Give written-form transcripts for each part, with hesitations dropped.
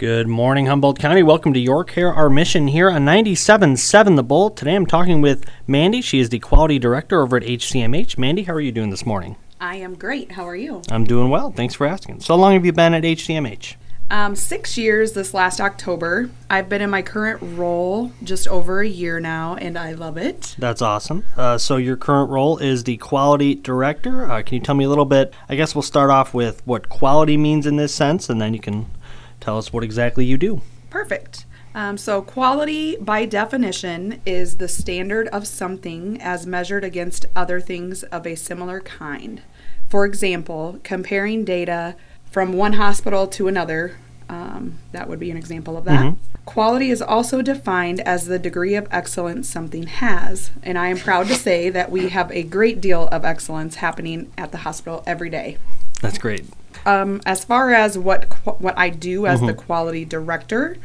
Good morning, Humboldt County. Welcome to Your Care, Our Mission here on 97.7 The Bolt. Today I'm talking with Mandy. She is the Quality Director over at HCMH. Mandy, how are you doing this morning? I am great. How are you? I'm doing well. Thanks for asking. So how long have you been at HCMH? 6 years this last October. I've been in my current role just over a year now, and I love it. That's awesome. So your current role is the Quality Director. Can you tell me a little bit? I guess we'll start off with what quality means in this sense, and then you can tell us what exactly you do. Perfect. So quality, by definition, is the standard of something as measured against other things of a similar kind. For example, comparing data from one hospital to another, that would be an example of that. Mm-hmm. Quality is also defined as the degree of excellence something has, and I am proud to say that we have a great deal of excellence happening at the hospital every day. That's great. As far as what I do as the quality director,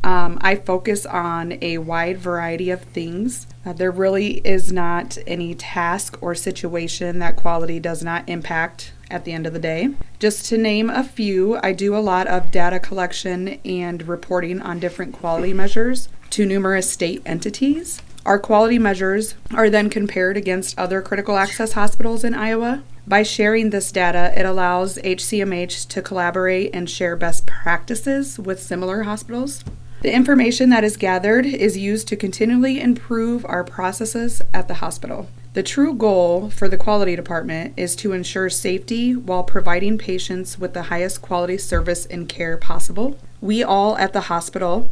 I focus on a wide variety of things. There really is not any task or situation that quality does not impact at the end of the day. Just to name a few, I do a lot of data collection and reporting on different quality measures to numerous state entities. Our quality measures are then compared against other critical access hospitals in Iowa. By sharing this data, it allows HCMH to collaborate and share best practices with similar hospitals. The information that is gathered is used to continually improve our processes at the hospital. The true goal for the quality department is to ensure safety while providing patients with the highest quality service and care possible. We all at the hospital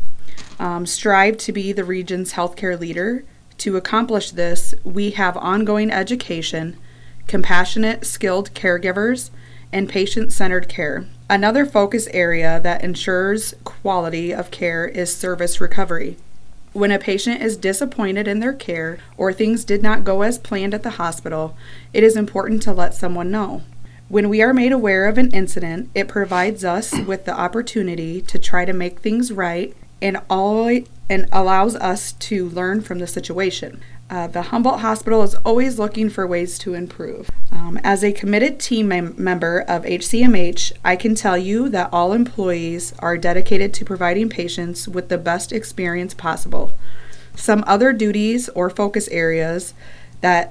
strive to be the region's healthcare leader. To accomplish this, we have ongoing education, compassionate, skilled caregivers, and patient-centered care. Another focus area that ensures quality of care is service recovery. When a patient is disappointed in their care or things did not go as planned at the hospital, it is important to let someone know. When we are made aware of an incident, it provides us with the opportunity to try to make things right and allows us to learn from the situation. The Humboldt Hospital is always looking for ways to improve. As a committed team member of HCMH, I can tell you that all employees are dedicated to providing patients with the best experience possible. Some other duties or focus areas that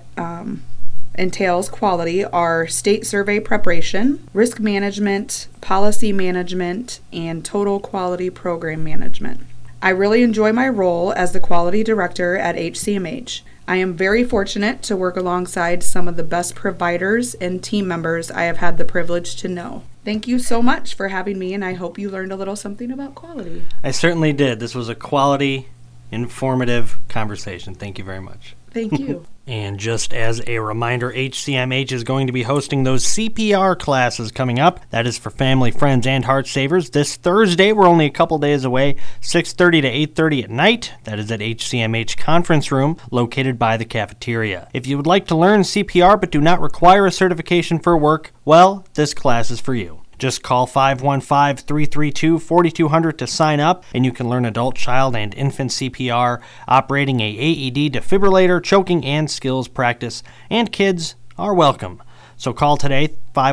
entails quality are state survey preparation, risk management, policy management, and total quality program management. I really enjoy my role as the quality director at HCMH. I am very fortunate to work alongside some of the best providers and team members I have had the privilege to know. Thank you so much for having me, and I hope you learned a little something about quality. I certainly did. This was a quality, informative conversation. Thank you very much. Thank you. And just as a reminder, HCMH is going to be hosting those CPR classes coming up. That is for family, friends, and heart savers. This Thursday, we're only a couple days away, 6:30 to 8:30 at night. That is at HCMH Conference Room, located by the cafeteria. If you would like to learn CPR but do not require a certification for work, well, this class is for you. Just call 515-332-4200 to sign up, and you can learn adult, child, and infant CPR, operating a AED defibrillator, choking, and skills practice. And kids are welcome. So call today,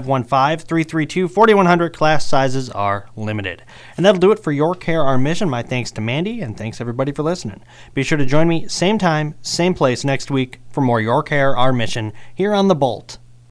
515-332-4100. Class sizes are limited. And that'll do it for Your Care, Our Mission. My thanks to Mandy, and thanks everybody for listening. Be sure to join me same time, same place next week for more Your Care, Our Mission here on The Bolt.